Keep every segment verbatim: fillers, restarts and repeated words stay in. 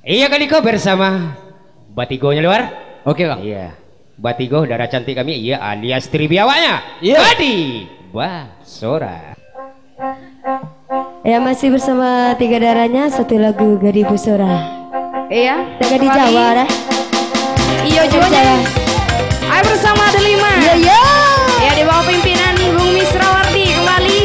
Iya kali kau bersama Batigonya luar. Oke bang. Iya. Batigo darah cantik kami. Iya alias tribiawanya. Iya. Badi Basora. Ya masih bersama tiga darahnya satu lagu Gadi Busora. Iya. Gadi Jawa dah. Iyo juanya. Ayo bersama Delima. Iya iya. Ya di bawah pimpinan Bung Misrawardi kembali.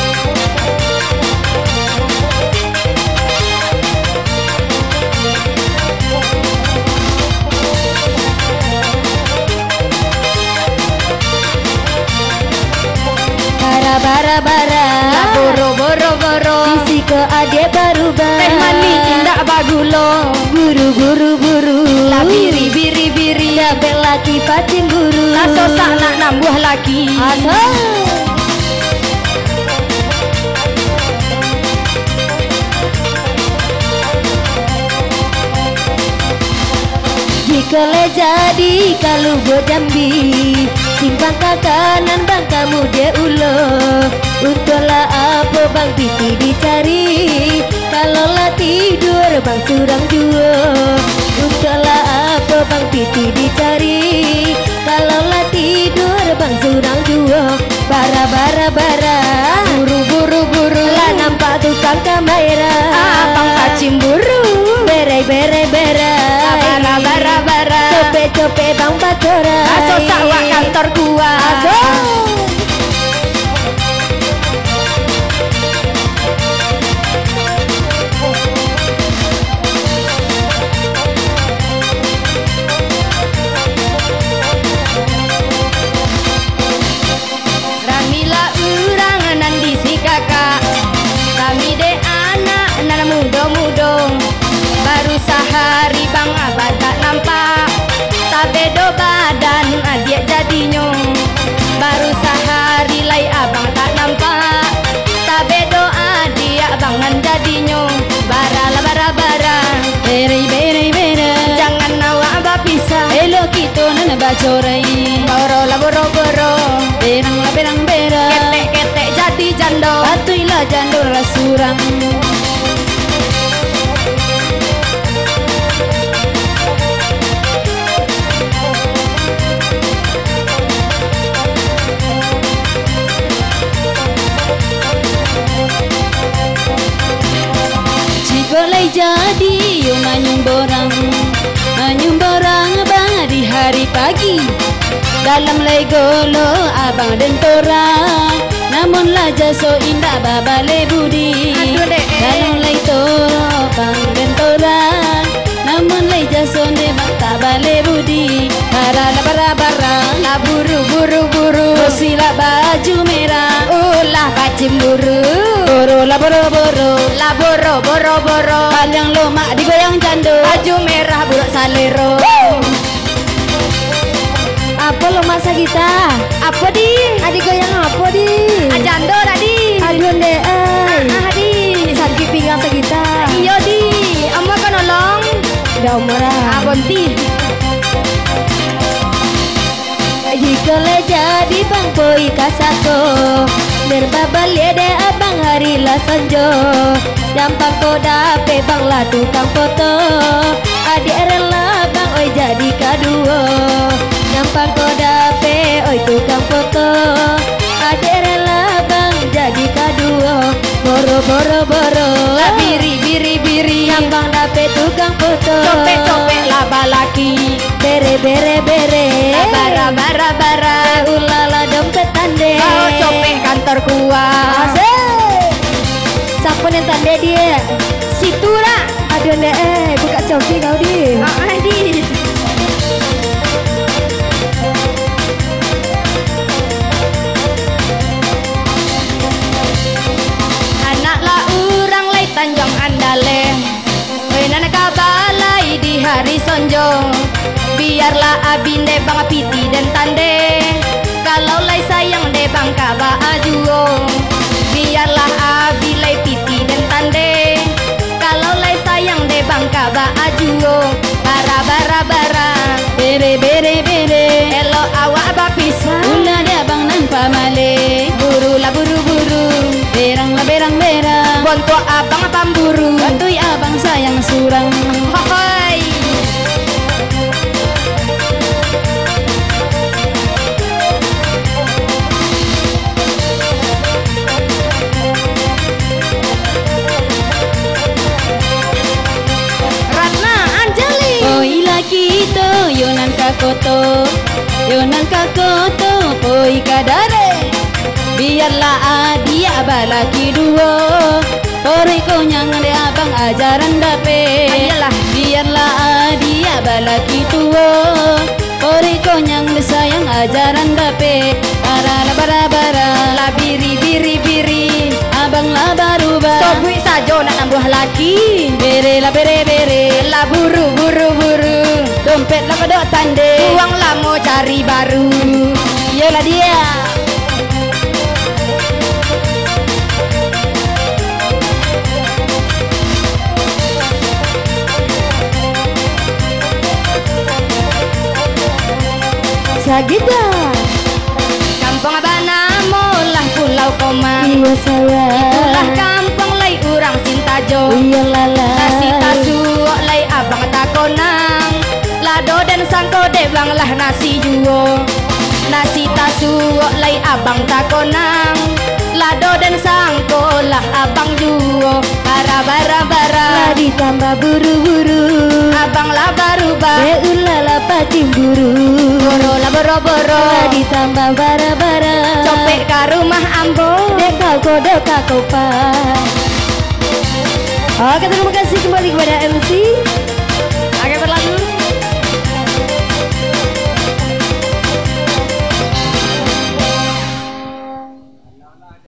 Bara bara bara. Boro boro boro. Isi ke ade baru baru. Teh mani indah bagulo. Buru buru buru. La biri biri biri. Dape laki pacing buru. La sosak nak nambah lagi. Asal. Jika le jadi kalau gue Jambi, simpang ke kanan bang kamu dia ulo. Untunglah apa bang Piti dicari, kalau lah tidur bang surang jua. Untunglah apa bang Piti dicari, kalau lah tidur bang surang jua. Bara bara bara, Buru buru buru. lah nampak tukang kamera. Abang kacim buru. Bere bere bere. Bara bara bara. Cope cope bang Basora. Aso sawak kantor gua. Aso. Ramila urang nandi si kakak. Kami de anak nan mudo-mudo. Baru sehari bang abad tak nampak. Tak bedo badan adik jadinya. Baru sehari lai abang tak nampak. Tak bedo adik abang nan jadinya. Bara la bara bara. Bere bere bere. Jangan awak bapisah. Elo kita nana bacorai. Boro la boro boro. Berang la berang bera. Ketek ketek jadi jando. Patuilah jandor la surang. Boleh jadi yo nanyung borang, nanyung borang bang di hari pagi. Dalam legolo abang dan tora, namun laja so indah babale budi. Aduh, dek. Dalam lay toro bang dan tora, namun laja so ne bang tak bale budi. Bara la bara bara, La buru buru buru. bersila baju merah. Ulah bacim buru. Boro la boro boro, La boro boro boro. yang lomak digoyang jando. Baju merah buruk salero. Apa lo masa kita? Apa di? Adik goyang apa di? Ajando tadi. Aduh deh, eh. Ah di. Sakit pinggang sekitar. Iyo di. Amma kan nolong. Udah umur ah. Abonti. Jika le jadi bang boy kasako, berbabal de abang hari la sonjo. Dampang ko dape bang la tukang foto. Adik rela bang oi jadi kaduo. Dampang ko dape oi tukang foto. Adik rela bang jadi kaduo. Boro boro boro. La biri biri biri. Dampang dape tukang foto. Copek copek laba laki. Bere bere bere. Bara bara bara. Ulala dompet tande. Kau copek kantor gua. Asik. Siapa yang tande dia? Situra. Aduh nek eh buka coki kau di. Ah di. Anak la urang lai Tanjung Andale. Oi nana kabalai di hari sonjo. Biarlah abinde bang Piti dan tande. Kalau lai sayang de bang kaba ajuo. Biarlah abi lai Piti dan tande. Kalau lai sayang de bang kaba ajuo. Bara bara bara. Bere bere bere. Elo awak bapisa. Ulah dia bang nan pamale. Buru la buru buru. Berang la berang berang. Bonto abang pamburu. Bantui abang sayang surang. Hoho foto yo nang kakoto poi kadare biarlah adia balaki duo ore konyang de abang ajaran dape Ayolah. biarlah adia balaki duo ore konyang de sayang ajaran dape bara bara bara La biri biri biri abang lah baruba Sobui sajo nak nambah laki bere la bere bere La buru buru buru dompet lah kedok tande Uang lah mau cari baru iyalah dia Sagita Kampung Abana molah pulau koma iya saya Itulah kampung lay urang Sintajo iya lala Nasi tasu lay abang takonang Lado dan sangko de bang lah nasi juo Nasi tasu lay abang takonang Lado dan sangko lah abang juo Bara bara bara lah ditambah buru-buru Abang lah baru ba be ulala pating buru Boro lah boro boro lah ditambah bara-bara Copek ke rumah ambo dek kau kode kau pa. Oke, terima kasih kembali kepada M C